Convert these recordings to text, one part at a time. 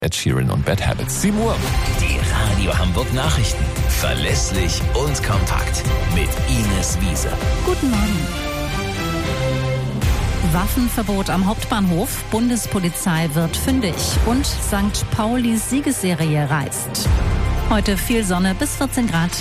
Ed Sheeran und Bad Habits. 7 Uhr. Die Radio Hamburg Nachrichten. Verlässlich und kompakt. Mit Ines Wiese. Guten Morgen. Waffenverbot am Hauptbahnhof. Bundespolizei wird fündig. Und St. Paulis Siegesserie reißt. Heute viel Sonne bis 14 Grad.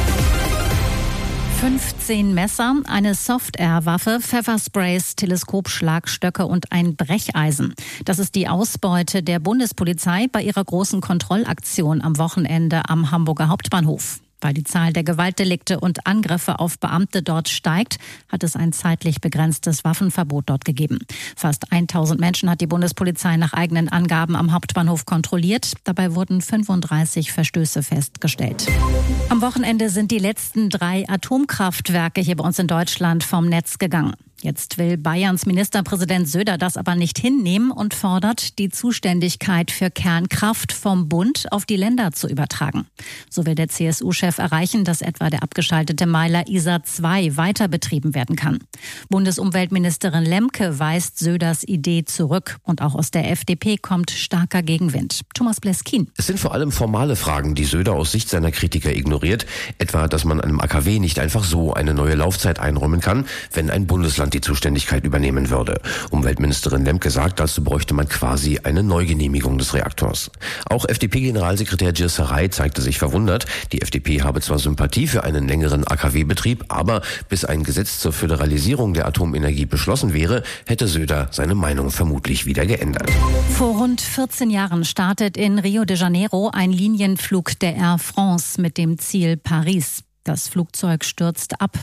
15 Messer, eine Soft-Air-Waffe, Pfeffersprays, Teleskopschlagstöcke und ein Brecheisen. Das ist die Ausbeute der Bundespolizei bei ihrer großen Kontrollaktion am Wochenende am Hamburger Hauptbahnhof. Weil die Zahl der Gewaltdelikte und Angriffe auf Beamte dort steigt, hat es ein zeitlich begrenztes Waffenverbot dort gegeben. Fast 1000 Menschen hat die Bundespolizei nach eigenen Angaben am Hauptbahnhof kontrolliert. Dabei wurden 35 Verstöße festgestellt. Am Wochenende sind die letzten 3 Atomkraftwerke hier bei uns in Deutschland vom Netz gegangen. Jetzt will Bayerns Ministerpräsident Söder das aber nicht hinnehmen und fordert, die Zuständigkeit für Kernkraft vom Bund auf die Länder zu übertragen. So will der CSU-Chef erreichen, dass etwa der abgeschaltete Meiler Isar 2 weiter betrieben werden kann. Bundesumweltministerin Lemke weist Söders Idee zurück. Und auch aus der FDP kommt starker Gegenwind. Thomas Bleskin. Es sind vor allem formale Fragen, die Söder aus Sicht seiner Kritiker ignoriert. Etwa, dass man einem AKW nicht einfach so eine neue Laufzeit einräumen kann, wenn ein Bundesland die Zuständigkeit übernehmen würde. Umweltministerin Lemke sagt, dazu bräuchte man quasi eine Neugenehmigung des Reaktors. Auch FDP-Generalsekretär Gilles zeigte sich verwundert. Die FDP habe zwar Sympathie für einen längeren AKW-Betrieb, aber bis ein Gesetz zur Föderalisierung der Atomenergie beschlossen wäre, hätte Söder seine Meinung vermutlich wieder geändert. Vor rund 14 Jahren startet in Rio de Janeiro ein Linienflug der Air France mit dem Ziel Paris. Das Flugzeug stürzt ab,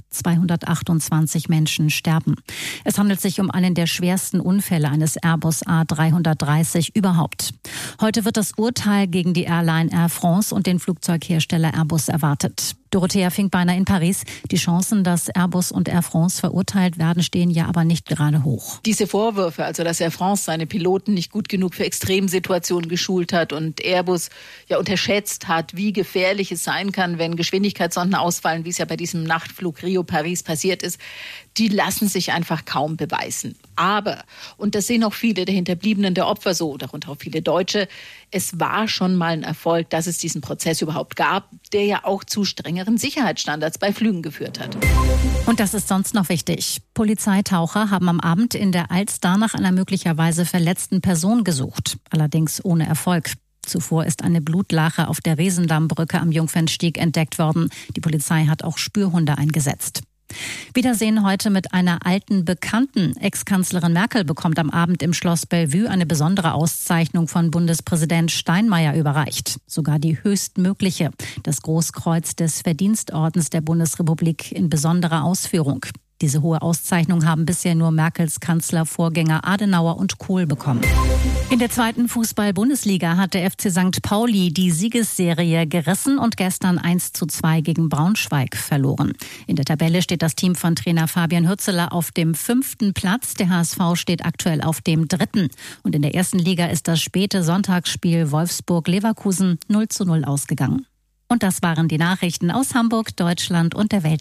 228 Menschen sterben. Es handelt sich um einen der schwersten Unfälle eines Airbus A330 überhaupt. Heute wird das Urteil gegen die Airline Air France und den Flugzeughersteller Airbus erwartet. Dorothea Finkbeiner in Paris. Die Chancen, dass Airbus und Air France verurteilt werden, stehen ja aber nicht gerade hoch. Diese Vorwürfe, also dass Air France seine Piloten nicht gut genug für Extremsituationen geschult hat und Airbus ja unterschätzt hat, wie gefährlich es sein kann, wenn Geschwindigkeitssonden ausfallen, wie es ja bei diesem Nachtflug Rio-Paris passiert ist, die lassen sich einfach kaum beweisen. Aber, und das sehen auch viele der Hinterbliebenen der Opfer so, darunter auch viele Deutsche, es war schon mal ein Erfolg, dass es diesen Prozess überhaupt gab, der ja auch zu strengeren Sicherheitsstandards bei Flügen geführt hat. Und das ist sonst noch wichtig. Polizeitaucher haben am Abend in der Alster nach einer möglicherweise verletzten Person gesucht, allerdings ohne Erfolg. Zuvor ist eine Blutlache auf der Riesendammbrücke am Jungfernstieg entdeckt worden. Die Polizei hat auch Spürhunde eingesetzt. Wiedersehen heute mit einer alten Bekannten. Ex-Kanzlerin Merkel bekommt am Abend im Schloss Bellevue eine besondere Auszeichnung von Bundespräsident Steinmeier überreicht. Sogar die höchstmögliche, das Großkreuz des Verdienstordens der Bundesrepublik in besonderer Ausführung. Diese hohe Auszeichnung haben bisher nur Merkels Kanzlervorgänger Adenauer und Kohl bekommen. In der 2. Fußball-Bundesliga hat der FC St. Pauli die Siegesserie gerissen und gestern 1:2 gegen Braunschweig verloren. In der Tabelle steht das Team von Trainer Fabian Hürzeler auf dem 5. Platz. Der HSV steht aktuell auf dem 3. Und in der 1. Liga ist das späte Sonntagsspiel Wolfsburg-Leverkusen 0:0 ausgegangen. Und das waren die Nachrichten aus Hamburg, Deutschland und der Welt.